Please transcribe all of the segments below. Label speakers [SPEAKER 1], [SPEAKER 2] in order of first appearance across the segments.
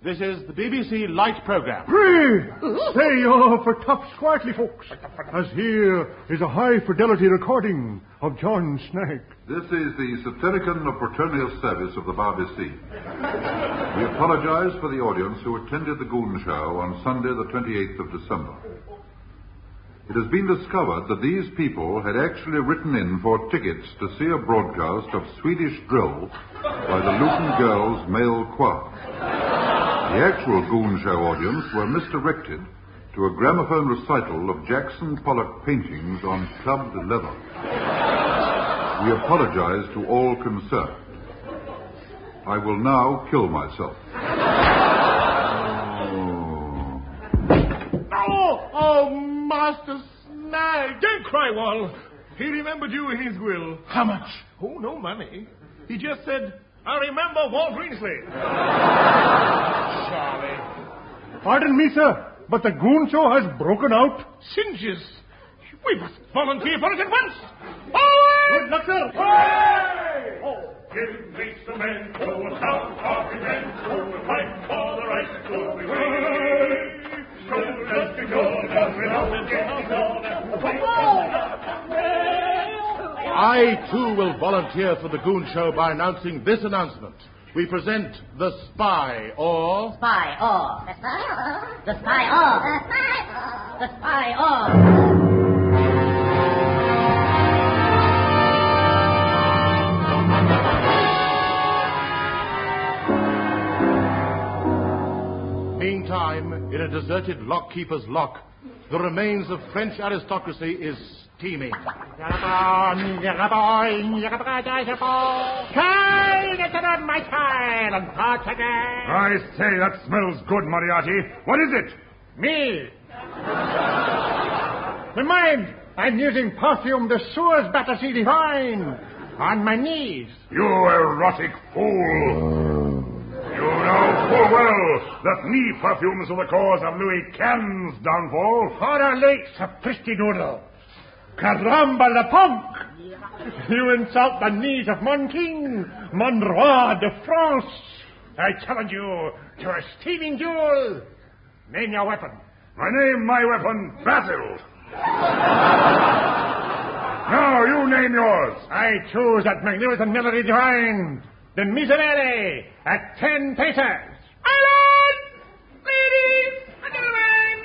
[SPEAKER 1] This is the BBC Light Programme.
[SPEAKER 2] Hooray! Say, for tough, squartly folks, as here is a high-fidelity recording of John Snag.
[SPEAKER 3] This is the Septemicon of Fraternius Service of the BBC. We apologize for the audience who attended the Goon Show on Sunday the 28th of December. It has been discovered that these people had actually written in for tickets to see a broadcast of Swedish drill by the Luton Girls Male Choir. The actual Goon Show audience were misdirected to a gramophone recital of Jackson Pollock paintings on clubbed leather. We apologize to all concerned. I will now kill myself.
[SPEAKER 4] Oh, Master Snag! Don't cry, Wal. He remembered you in his will.
[SPEAKER 1] How much?
[SPEAKER 4] Oh, no money. He just said, I remember Wal Greensley.
[SPEAKER 1] Charlie.
[SPEAKER 2] Pardon me, sir, but the Goon Show has broken out.
[SPEAKER 4] Singes. We must volunteer for it at once. Forward!
[SPEAKER 2] Good luck, sir.
[SPEAKER 4] Hooray! Oh, give me some men who will help our men who will fight for the right to be free. Shoulders to shoulders without the
[SPEAKER 1] I, too, will volunteer for the Goon Show by announcing this announcement. We present The Spy, or...
[SPEAKER 5] Spy, or... The Spy, or... The Spy, or... The Spy, or...
[SPEAKER 1] Meantime, in a deserted lock-keeper's lock, the remains of French aristocracy is steaming.
[SPEAKER 4] my child, and parts again.
[SPEAKER 2] I say, that smells good, Moriarty. What is it?
[SPEAKER 4] Me. Never mind. I'm using perfume de Suez Battersea Divine. On my knees.
[SPEAKER 2] You erotic fool. You know full well that knee perfumes are the cause of Louis Cannes' downfall.
[SPEAKER 4] Orale, sapristi noodle. Caramba la punk. You insult the knees of mon king, mon roi de France. I challenge you to a steaming duel. Name your weapon.
[SPEAKER 2] I name my weapon Basil. Now, you name yours.
[SPEAKER 4] I choose that magnificent melody divine, the Miserere, at 10 paces. My lord, ladies, and gentlemen,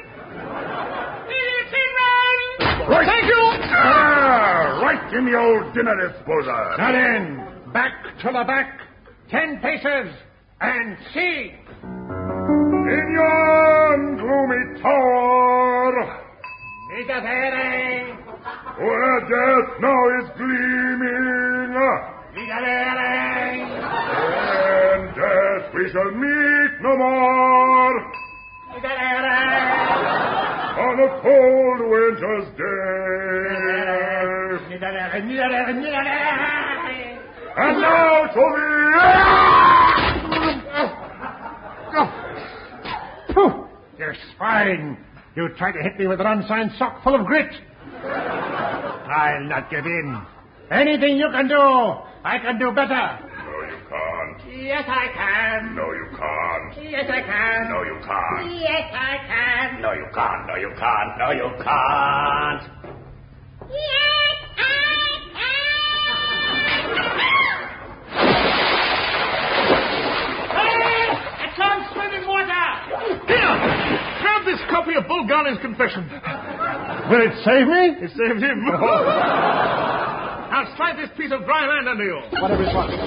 [SPEAKER 2] Right.
[SPEAKER 4] Thank you.
[SPEAKER 2] Right in the old dinner disposer.
[SPEAKER 4] Now then, back to the back, 10 paces, and see.
[SPEAKER 2] In yon gloomy tower,
[SPEAKER 4] Miserere,
[SPEAKER 2] where death now is gleaming,
[SPEAKER 4] Miserere,
[SPEAKER 2] in death we shall meet no more.
[SPEAKER 4] Miserere,
[SPEAKER 2] On a cold winter's day.
[SPEAKER 4] Miserere, Miserere, Miserere.
[SPEAKER 2] And now to
[SPEAKER 4] the... You're spying. You tried to hit me with an unsigned sock full of grit. I'll not give in. Anything you can do, I can do better.
[SPEAKER 2] No, you can't.
[SPEAKER 4] Yes, I can.
[SPEAKER 2] No, you can't.
[SPEAKER 4] Yes, I can.
[SPEAKER 2] No, you can't.
[SPEAKER 4] Yes, I can.
[SPEAKER 2] No, you can't. No, you can't. No, you can't.
[SPEAKER 5] Yes, I
[SPEAKER 4] Hey! A chance swimming water! Here! Have this copy of Bulgarian's confession.
[SPEAKER 2] Will it save me?
[SPEAKER 4] It saved him. Now strike this piece of dry land under you.
[SPEAKER 2] Whatever it was.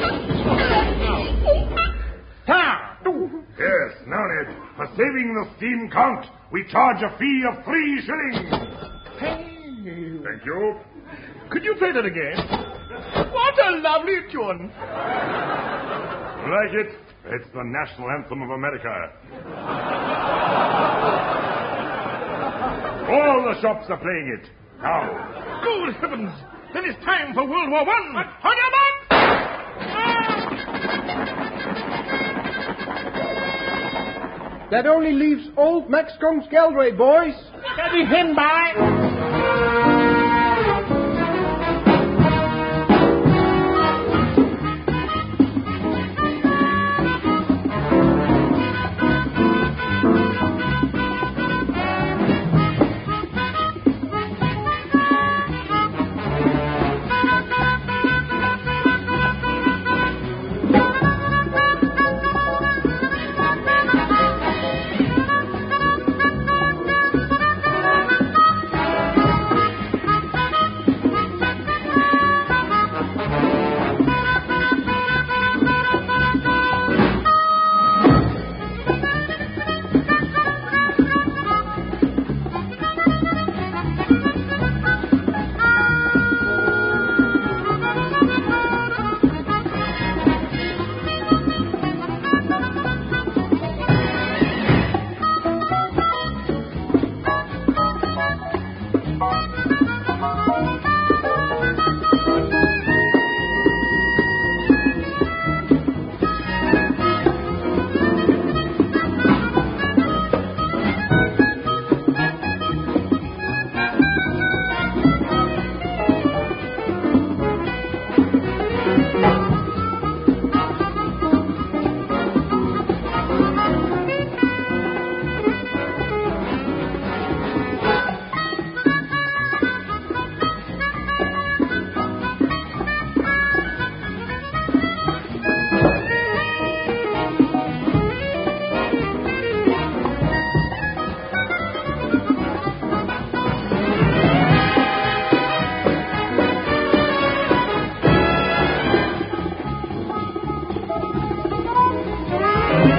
[SPEAKER 4] Now.
[SPEAKER 2] Yes, now, Ned, for saving the steam count, we charge a fee of 3 shillings. Thank you.
[SPEAKER 4] Could you play that again? What a lovely tune.
[SPEAKER 2] Like it? It's the national anthem of America. All the shops are playing it. Now.
[SPEAKER 4] Good heavens! Then it's time for World War I. On your mark!
[SPEAKER 6] That only leaves old Max Combs Galway, boys.
[SPEAKER 4] Getting him by.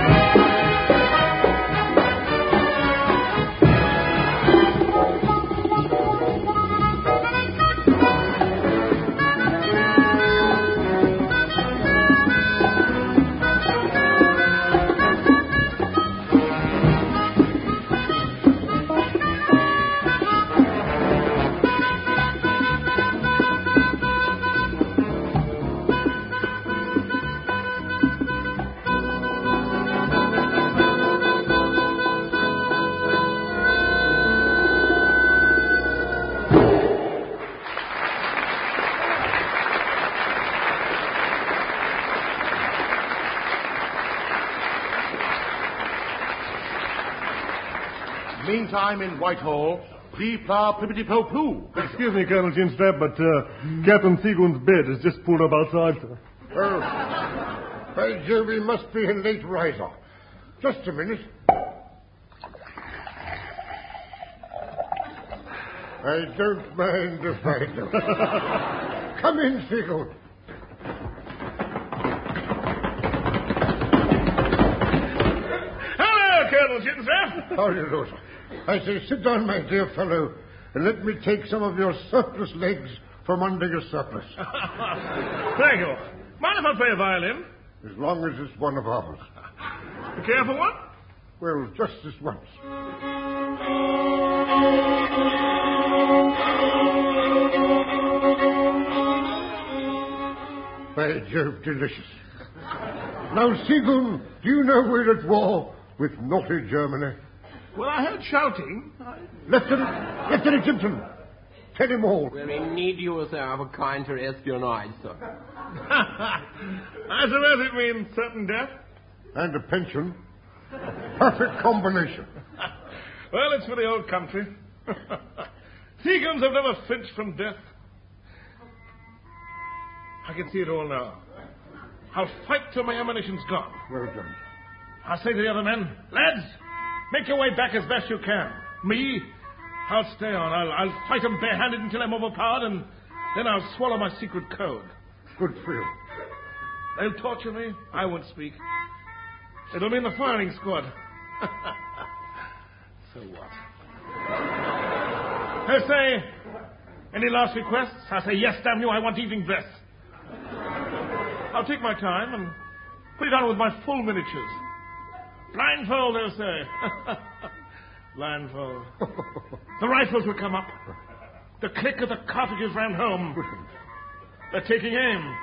[SPEAKER 1] Meantime, in Whitehall, plee-plah, plippity-plo-ploo.
[SPEAKER 4] Excuse me, Colonel Ginstrap, but Captain Seagoon's bed has just pulled up outside, sir.
[SPEAKER 7] By Jove, he must be a late riser. Just a minute. I don't mind if I do. Come in, Seagoon.
[SPEAKER 4] Hello, Colonel Ginstrap.
[SPEAKER 7] How do you do, sir? I say, sit down, my dear fellow, and let me take some of your surplus legs from under your surplus.
[SPEAKER 4] Thank you. Mind if I play a violin?
[SPEAKER 7] As long as it's one of ours.
[SPEAKER 4] You care for one?
[SPEAKER 7] Well, just this once. By Jove, delicious. Now, Seagoon, do you know we're at war with naughty Germany?
[SPEAKER 4] Well, I heard shouting.
[SPEAKER 7] Lieutenant Simpson, tell him all.
[SPEAKER 6] Well, we need you, sir, for counter-espionage, sir.
[SPEAKER 4] I suppose it means certain death.
[SPEAKER 7] And a pension. A perfect combination.
[SPEAKER 4] Well, it's for the old country. Seaguns have never flinched from death. I can see it all now. I'll fight till my ammunition's gone.
[SPEAKER 7] Well done.
[SPEAKER 4] I'll say to the other men, lads, make your way back as best you can. Me, I'll stay on. I'll fight them barehanded until I'm overpowered, and then I'll swallow my secret code.
[SPEAKER 7] Good for you.
[SPEAKER 4] They'll torture me. I won't speak. It'll be in the firing squad. So what? They'll say, any last requests? I'll say, yes, damn you, I want evening dress. I'll take my time and put it on with my full miniatures. Blindfold, they'll say. Blindfold. The rifles will come up. The click of the cartridges round home. They're taking aim.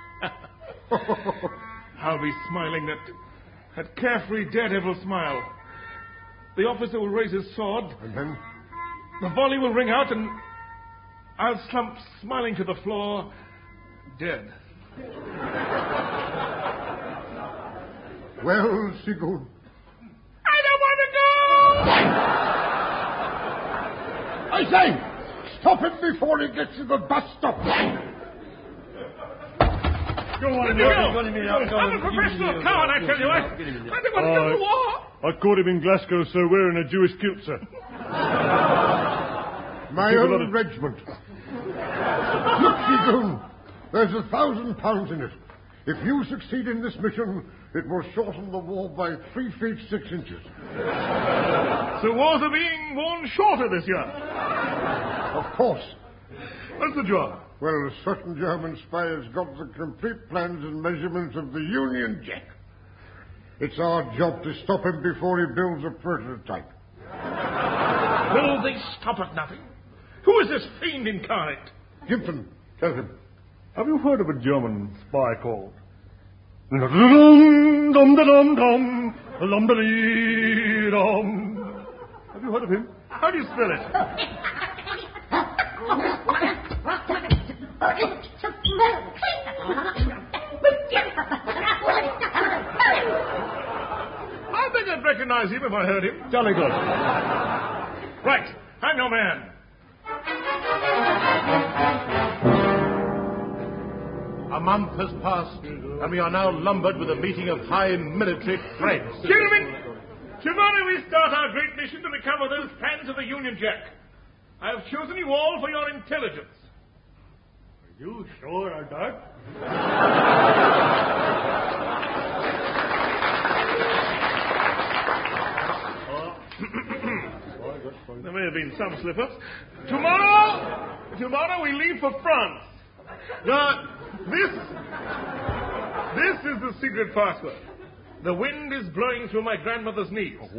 [SPEAKER 4] I'll be smiling that carefree daredevil smile. The officer will raise his sword.
[SPEAKER 7] And then?
[SPEAKER 4] The volley will ring out, and I'll slump smiling to the floor, dead.
[SPEAKER 7] Well, Seagoon.
[SPEAKER 4] I don't want to go!
[SPEAKER 7] I say, stop him before he gets to the bus stop.
[SPEAKER 4] Go on, I'm a professional coward, I tell you. I don't want to go to war.
[SPEAKER 8] I caught him in Glasgow, sir, wearing a Jewish kilt, sir.
[SPEAKER 7] My own regiment. Look, Seagoon, there's £1,000 in it. If you succeed in this mission, it will shorten the war by 3 feet 6 inches.
[SPEAKER 4] So wars are being worn shorter this year?
[SPEAKER 7] Of course.
[SPEAKER 4] What's the job?
[SPEAKER 7] Well, a certain German spy has got the complete plans and measurements of the Union Jack. It's our job to stop him before he builds a prototype.
[SPEAKER 4] Will they stop at nothing? Who is this fiend incarnate?
[SPEAKER 7] Gibson, tell him.
[SPEAKER 8] Have you heard of a German spy called? Dum-da-dum-dum, lum-da-dee-dum. Have you heard of him?
[SPEAKER 4] How do you spell it? I think I'd recognize him if I heard him.
[SPEAKER 8] Jolly good.
[SPEAKER 4] Right, I'm your man.
[SPEAKER 1] A month has passed, and we are now lumbered with a meeting of high military threats.
[SPEAKER 4] Gentlemen, tomorrow we start our great mission to recover those plans of the Union Jack. I have chosen you all for your intelligence.
[SPEAKER 8] Are you sure of that?
[SPEAKER 9] may have been some slip-ups. Tomorrow we leave for France. This is the secret password. The wind is blowing through my grandmother's knees.
[SPEAKER 8] Oh.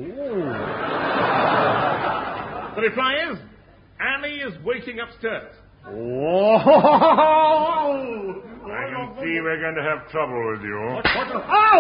[SPEAKER 9] The reply is, Annie is waiting upstairs.
[SPEAKER 8] Oh!
[SPEAKER 2] I can see we're going to have trouble with you.
[SPEAKER 8] Ow!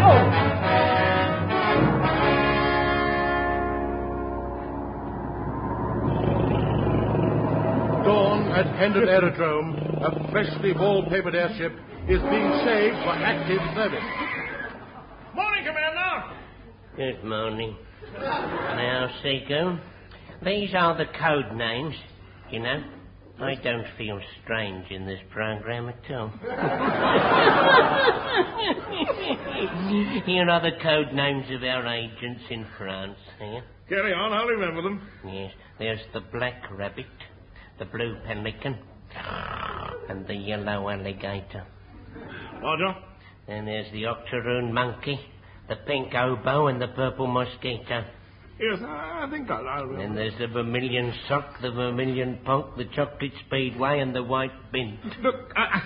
[SPEAKER 1] Dawn at Hendon Aerodrome, a freshly wallpapered airship is being saved for active service.
[SPEAKER 9] Morning, Commander.
[SPEAKER 10] Good morning. Now, Seagoon, these are the code names, you know. I don't feel strange in this program at all. Here are the code names of our agents in France, here.
[SPEAKER 9] Carry on, I'll remember them.
[SPEAKER 10] Yes, there's the black rabbit, the blue pelican, and the yellow alligator.
[SPEAKER 9] Roger.
[SPEAKER 10] Then there's the octoroon monkey, the pink oboe, and the purple mosquito.
[SPEAKER 9] Yes, I think I'll remember.
[SPEAKER 10] Then there's the vermilion sock, the vermilion ponk, the chocolate speedway, and the white bin.
[SPEAKER 9] Look,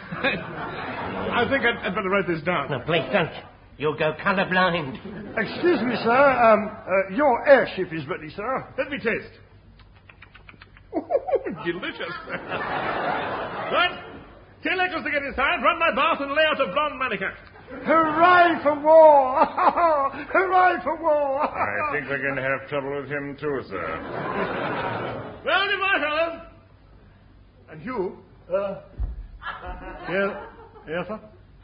[SPEAKER 9] I think I'd better write this down.
[SPEAKER 10] No, please don't. You'll go colourblind.
[SPEAKER 8] Excuse me, sir. Your airship is ready, sir.
[SPEAKER 9] Let me taste. Delicious. Right. 10 acres to get inside, run my bath, and lay out a blonde mannequin.
[SPEAKER 8] Hooray for war! Hooray for war!
[SPEAKER 2] I think we're going to have trouble with him too, sir.
[SPEAKER 9] Well, goodbye, fellas.
[SPEAKER 8] And you? Yes, sir?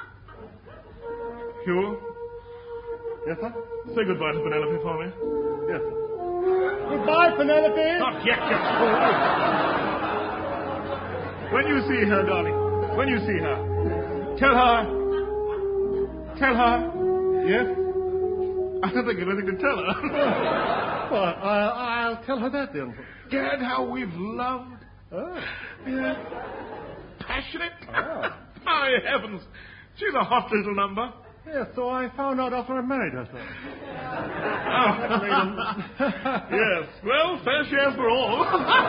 [SPEAKER 9] Hugh,
[SPEAKER 8] Yes, sir?
[SPEAKER 9] say goodbye to Penelope for me.
[SPEAKER 8] Yes, sir. Goodbye, Penelope.
[SPEAKER 9] Not yet, you fool. When you see her, darling, when you see her, tell her.
[SPEAKER 8] Yes?
[SPEAKER 9] I don't think anything to tell her.
[SPEAKER 8] Well, I'll tell her that then.
[SPEAKER 9] Gad, how we've loved.
[SPEAKER 8] Oh.
[SPEAKER 9] Yeah. Passionate.
[SPEAKER 8] Oh.
[SPEAKER 9] My heavens. She's a hot little number.
[SPEAKER 8] Yes, so I found out after I married her, sir.
[SPEAKER 9] Yes. Well, fair share for all.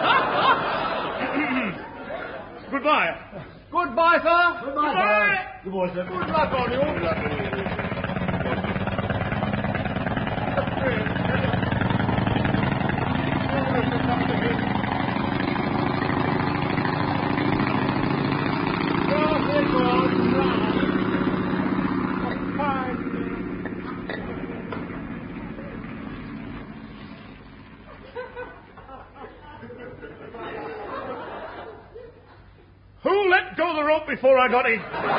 [SPEAKER 9] Goodbye.
[SPEAKER 6] Goodbye, sir.
[SPEAKER 9] Goodbye.
[SPEAKER 6] Goodbye, sir.
[SPEAKER 8] Good luck on you. Good luck on you.
[SPEAKER 9] Who let go the rope before I got in?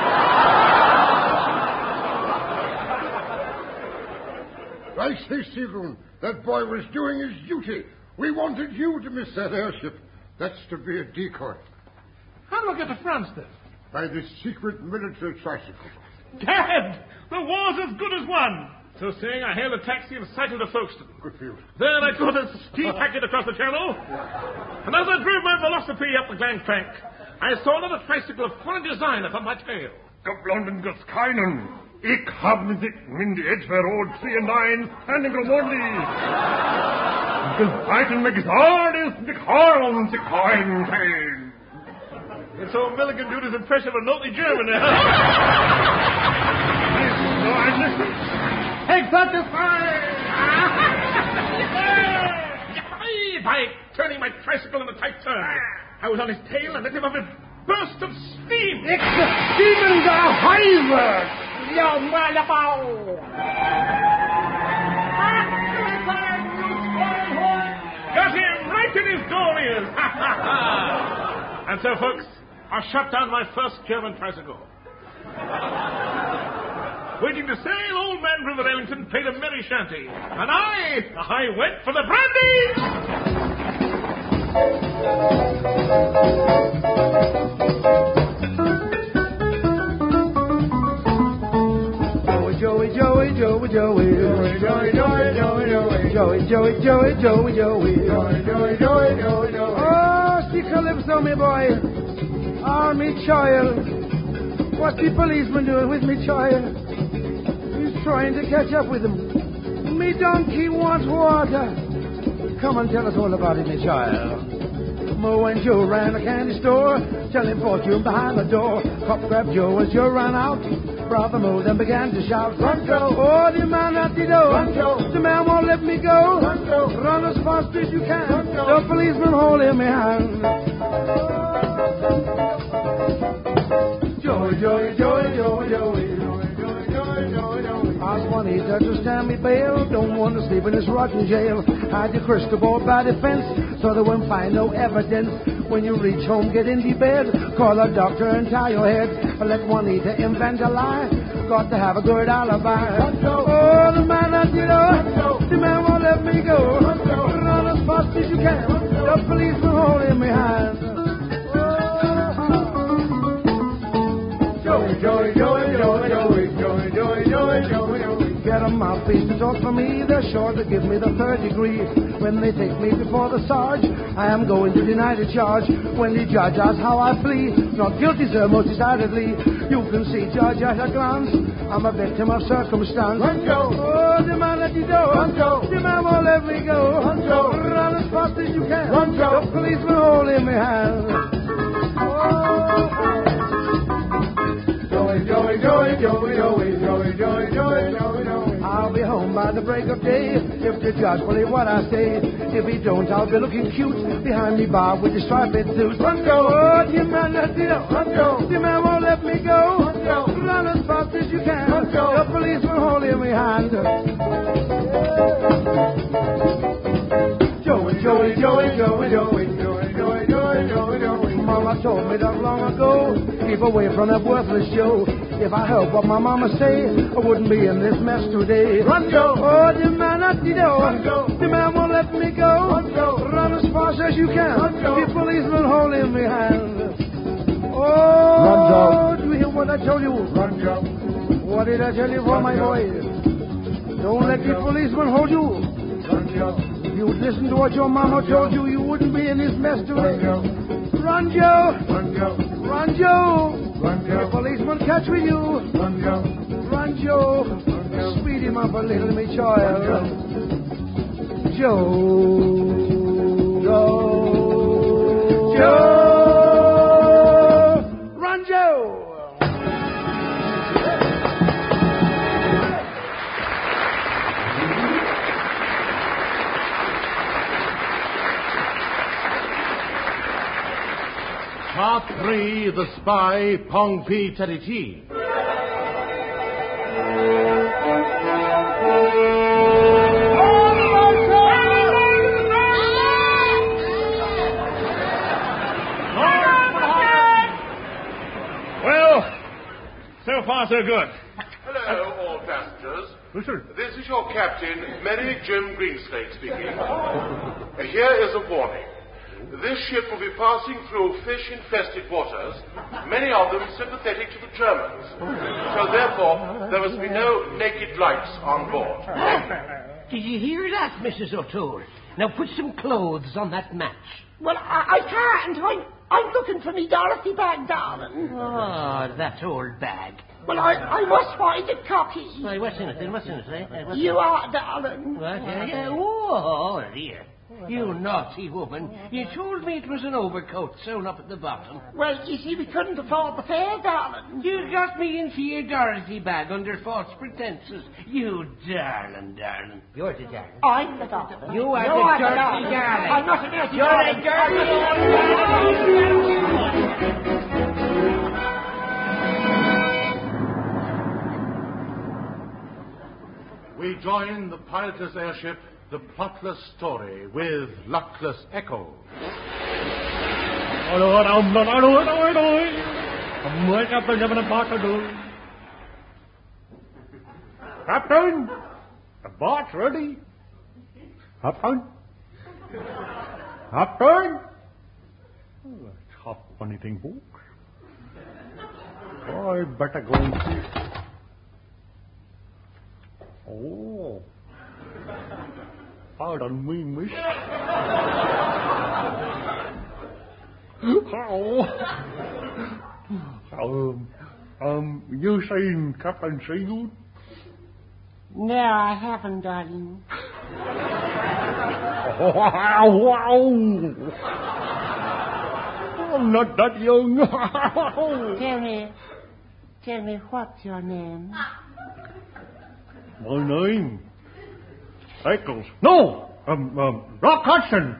[SPEAKER 7] I say, Seagoon, that boy was doing his duty. We wanted you to miss that airship. That's to be a decoy.
[SPEAKER 9] How do I get to France, then?
[SPEAKER 7] By this secret military tricycle.
[SPEAKER 9] Dad! The war's as good as won. So saying, I hailed a taxi and cycled to Folkestone.
[SPEAKER 7] Good for you.
[SPEAKER 9] Then I caught a steam packet across the channel. And as I drove my velocipede up the gangplank, I saw another tricycle of foreign design upon my tail.
[SPEAKER 2] Geblonden Keinen. Ik haben Sie in die Edgeroad 3 and 9 and in Gromondly. Gefreiten mich alles mit Horn zu kein.
[SPEAKER 9] And so Milligan did his impression of a naughty German. By turning my tricycle in a tight turn, I was on his tail and let him off a burst of steam. Got him right in his door ears. And so, folks, I shut down my first German tricycle. Waiting to sail, old man River Ellington played a merry shanty. And I went for the brandy!
[SPEAKER 6] Joey, Joey, Joey, Joey, Joey, Joey, Joey, Joey, Joey, Joey, Joey, Joey, Joey, Joey, Joey, Joey, Joey, Joey. Oh, see Calypso, me boy. Oh, me child. What's the policeman doing with me child? He's trying to catch up with him. Me donkey wants water. Come and tell us all about it, my child. Mo and Joe ran a candy store, selling fortune behind the door. Pop grabbed Joe as Joe ran out. Brother Mo then began to shout, Run, Joe! Oh, the man at the door. Run, Joe! The man won't let me go. Run, Joe! Run as fast as you can. Run, Joe! The policeman holding my hand. Joey, Joey, Joey, Joey, Joey. Ask Juanita to stand me bail. Don't want to sleep in this rotten jail. Hide your crystal ball by the fence so they won't find no evidence. When you reach home, get in the bed. Call a doctor and tie your head. Let Juanita invent a lie. Got to have a good alibi. Oh, the man at the door. The man won't let me go. Run as fast as you can. The policeman holding me hand. Joey, Joey, Joey, Joey, Joey, Joey, Joey, Joey, Joey. Get a mouthpiece to talk for me. They're sure to give me the third degree. When they take me before the sarge, I am going to deny the charge. When the judge asks how I flee, not guilty, sir, most decidedly. You can see, judge, at a glance, I'm a victim of circumstance. Run, Joe! Oh, the man at the door. Run, Joe! The man won't let me go. Run, Joe! Run as fast as you can. Run, Joe! The policeman holding my hand. Oh. Joey, Joey, Joey, Joey, Joey, Joey, Joey, Joey, Joey, Joey. I'll be home by the break of day if the judge believe what I say. If he don't, I'll be looking cute behind me bar with the striped suit. Run, go! Oh, the man, that's it. Run, go! The man won't let me go. Run, go! Run as fast as you can. Run, go! The policeman holding me hand. Joey, Joey, Joey, Joey, Joey, Joey, Joey, Joey, Joey, Joey. Mama told me that long ago. Keep away from that worthless show. If I heard what my mama say, I wouldn't be in this mess today. Run, Joe! Oh, the man at the door. Run, Joe! The man won't let me go. Run, Joe! Run as fast as you can. Run, Joe! The policeman holding me hand. Oh, run, Joe! Do you hear what I told you? Run, Joe! What did I tell you for my boy? Don't let the policeman hold you. Run, Joe! If you'd listen to what your mama told you, you wouldn't be in this mess today. Run, Joe! Run, Joe! Run, Joe! Run, Joe! The policeman catch with you! Run, Joe! Run, Joe! Run, Joe. Speed him up a little, me child. Joe! Joe! Joe! Run, Joe!
[SPEAKER 1] Part 3, The Spy, Pong P. Teddy T.
[SPEAKER 9] Well, so far so good.
[SPEAKER 11] Hello, all passengers.
[SPEAKER 9] Listen.
[SPEAKER 11] This is your captain, Merry Jim Greenslade speaking. Here is a warning. This ship will be passing through fish-infested waters, many of them sympathetic to the Germans. So therefore, there must be no naked lights on board.
[SPEAKER 10] Did you hear that, Mrs. O'Toole? Now put some clothes on that match.
[SPEAKER 5] Well, I can't. I'm looking for me Dorothy bag, darling.
[SPEAKER 10] Oh, that old bag.
[SPEAKER 5] Well, I must find it, Cocky.
[SPEAKER 10] Why, what's in it then? What's in it, eh?
[SPEAKER 5] You are, darling.
[SPEAKER 10] What? Yeah. Oh, dear. You naughty woman. You told me it was an overcoat sewn up at the bottom.
[SPEAKER 5] Well, you see, we couldn't afford the fare, darling.
[SPEAKER 10] You got me into your Dorothy bag under false pretenses. You darling. You're the darling.
[SPEAKER 5] I'm the darling.
[SPEAKER 10] You are the dirty darling.
[SPEAKER 5] I'm not a dirty
[SPEAKER 10] You're
[SPEAKER 5] darling.
[SPEAKER 10] the dirty darling.
[SPEAKER 1] We join the pilotless airship, The Plotless Story, with Luckless Echo.
[SPEAKER 4] Captain, the boat's ready. Captain? Captain? Oh, that's half funny thing, folks. Oh, I better go and see. Oh. Pardon me, miss. You seen Captain Seagood?
[SPEAKER 5] No, I haven't, darling.
[SPEAKER 4] I'm not that young.
[SPEAKER 10] Tell me, what's your name?
[SPEAKER 4] My name? Eccles. No, Rock Hudson.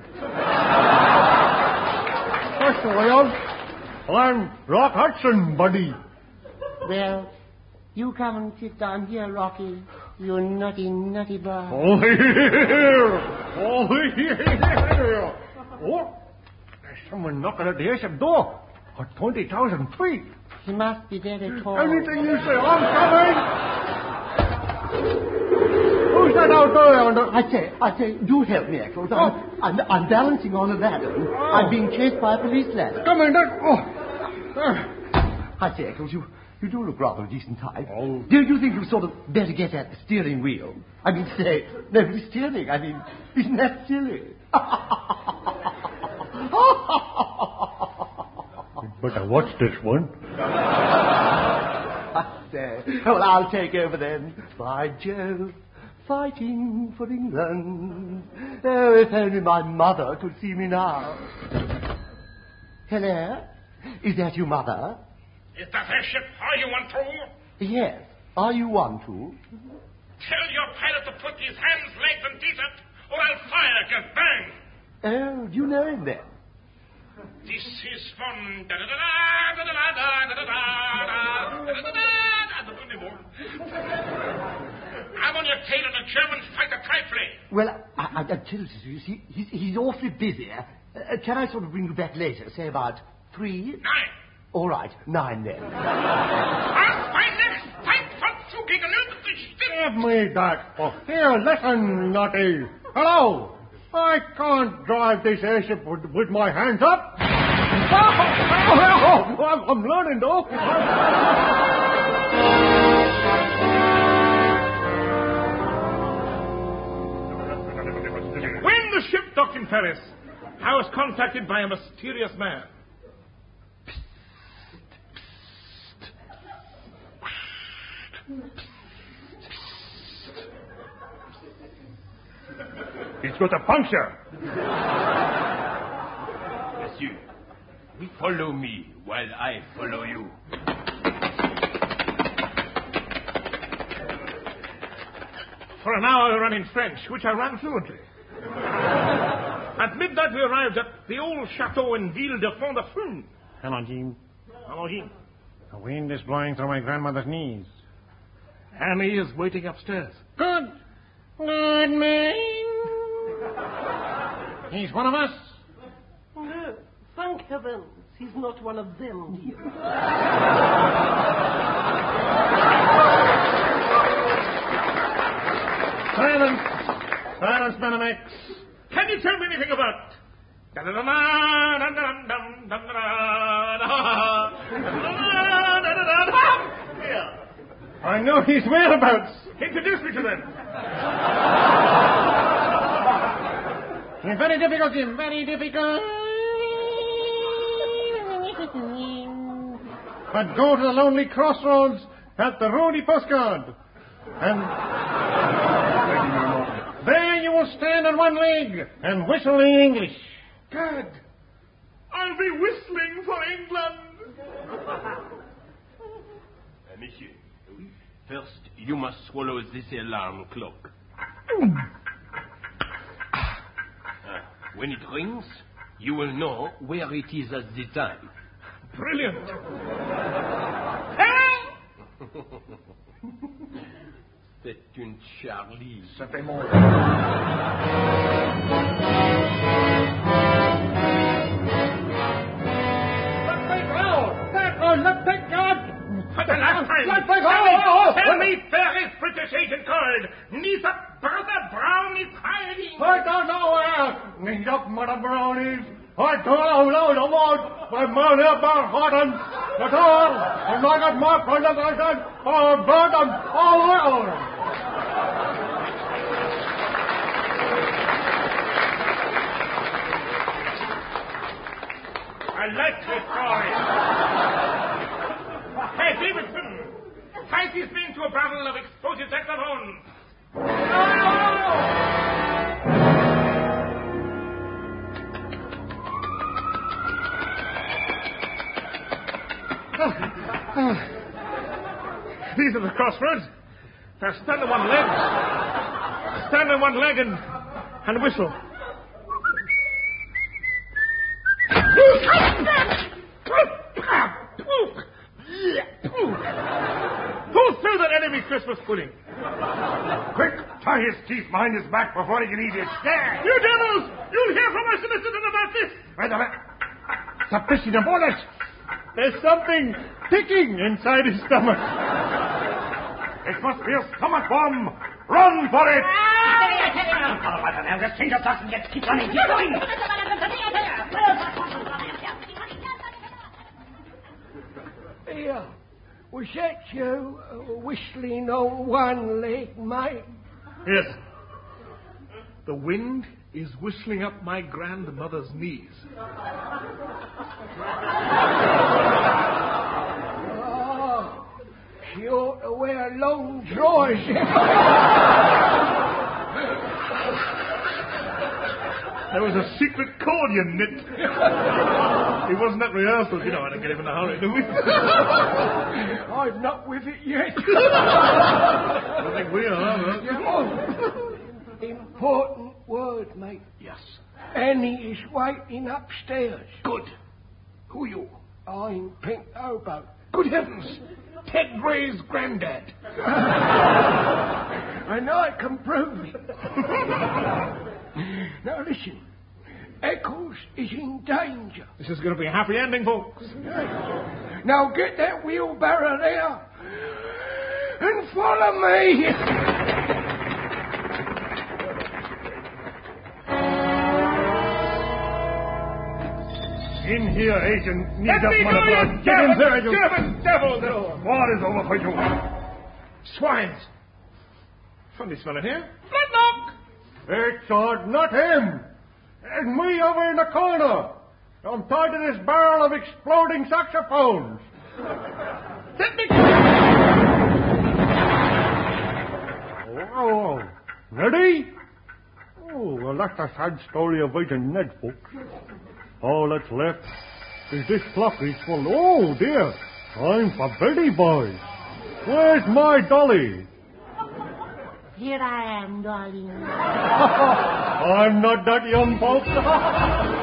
[SPEAKER 4] That's the way I'm Rock Hudson, buddy.
[SPEAKER 10] Well, you come and sit down here, Rocky. You naughty, naughty boy.
[SPEAKER 4] Oh, here! Oh, here! Oh, there's someone knocking at the Aesop door at 20,000 feet.
[SPEAKER 10] He must be very tall.
[SPEAKER 4] Anything you say, I'm coming! Who's that out there?
[SPEAKER 12] I say, do help me, Eccles. I'm balancing on a ladder. I'm being chased by a police ladder.
[SPEAKER 4] Come in,
[SPEAKER 12] I say, Eccles, you do look rather a decent type. Oh. Do you think you sort of better get at the steering wheel? I mean, say, nobody's steering. I mean, isn't that silly?
[SPEAKER 4] Better watch this one.
[SPEAKER 12] I say, well, I'll take over then. By Jove, fighting for England. Oh, if only my mother could see me now. Hello? Is that you, Mother?
[SPEAKER 9] Is that a ship? Are you one too?
[SPEAKER 12] Yes. Are you one too?
[SPEAKER 9] Tell your pilot to put his hands, legs, and teeth up, or I'll fire, bang!
[SPEAKER 12] Oh, do you know him then?
[SPEAKER 9] This is from... I'm on your tail in a German fighter trifle.
[SPEAKER 12] Well, I tell you, he's awfully busy. Can I sort of bring you back later, say about 3?
[SPEAKER 9] 9.
[SPEAKER 12] All right, 9 then.
[SPEAKER 9] Ach, mein next fight for zugegen
[SPEAKER 4] Give me that. Oh, here, listen, naughty. Hello. I can't drive this airship with my hands up. I'm learning, though.
[SPEAKER 9] When the ship docked in Paris, I was contacted by a mysterious man.
[SPEAKER 4] It's got a puncture.
[SPEAKER 13] Monsieur, follow me while I follow you.
[SPEAKER 9] For an hour I ran in French, which I ran fluently. At midnight we arrived at the old chateau in Ville de Fond-de-Fune.
[SPEAKER 4] Hello, Jean.
[SPEAKER 9] Hello, Jean.
[SPEAKER 4] The wind is blowing through my grandmother's knees.
[SPEAKER 9] Annie is waiting upstairs.
[SPEAKER 4] Good man. He's one of us.
[SPEAKER 10] No, thank heavens, he's not one of them, dear.
[SPEAKER 4] Silence, Benamex.
[SPEAKER 9] Can you tell me anything about...
[SPEAKER 4] I know his whereabouts.
[SPEAKER 9] Introduce me to them.
[SPEAKER 4] Very difficult, Jim. Very difficult. But go to the lonely crossroads at the Rody postcard. And there you will stand on one leg and whistle in English.
[SPEAKER 9] Good. I'll be whistling for England.
[SPEAKER 13] Monsieur, first you must swallow this alarm clock. When it rings, you will know where it is at the time.
[SPEAKER 9] Brilliant.
[SPEAKER 13] C'est une Charlie.
[SPEAKER 4] Ça fait mon...
[SPEAKER 9] For the last time, tell me where is British agent called? Neither Brother Brown is hiding.
[SPEAKER 4] I don't know where. He's up, Mother Brownies. I don't know no more. My man here about Horton. At all. And I got my friend of I said, oh, burn them all around.
[SPEAKER 9] I like this story. Hey, Davidson, tie these men to a barrel of explosive hexagon. No! at the crossroads. Now stand on one leg. Stand on one leg and whistle. Pull through that enemy Christmas pudding.
[SPEAKER 2] Quick, tie his teeth behind his back before he can eat it. There!
[SPEAKER 9] You devils! You'll hear from us in a second about this.
[SPEAKER 2] Wait a minute. Stop pushing the bullets.
[SPEAKER 4] There's something ticking inside his stomach.
[SPEAKER 2] It must be a stomach bomb. Run for it!
[SPEAKER 5] Just change your thoughts and just keep running. Keep going.
[SPEAKER 12] Here, was that you whistling on one leg, mate?
[SPEAKER 9] Yes. The wind is whistling up my grandmother's knees.
[SPEAKER 12] Oh, she ought to wear long drawers.
[SPEAKER 9] There was a secret chord you knit. It wasn't at rehearsal, you know. I didn't get him in a hurry, do we?
[SPEAKER 12] I'm not with it yet.
[SPEAKER 9] I think we are, huh?
[SPEAKER 12] Important word, mate.
[SPEAKER 9] Yes.
[SPEAKER 12] Annie is waiting upstairs.
[SPEAKER 9] Good. Who are you?
[SPEAKER 12] I'm Pink Obo.
[SPEAKER 9] Good heavens. Ted Gray's granddad.
[SPEAKER 12] I know I can prove it. Now listen. Eccles is in danger.
[SPEAKER 9] This is going to be a happy ending, folks.
[SPEAKER 12] Now get that wheelbarrow there and follow me.
[SPEAKER 2] In here, Agent.
[SPEAKER 9] Let me go, you German devil!
[SPEAKER 2] War is over for you.
[SPEAKER 9] Swines. Funny smell in here. Flintlock!
[SPEAKER 4] It's not him. It's me over in the corner. I'm tied to this barrel of exploding saxophones.
[SPEAKER 9] Let me
[SPEAKER 4] Oh, ready? Oh, well, that's a sad story of Agent Ned, folks. All that's left is this clock is full. Oh, dear. Time for Betty Boy. Where's my dolly?
[SPEAKER 5] Here I am, darling.
[SPEAKER 4] I'm not that young, folks.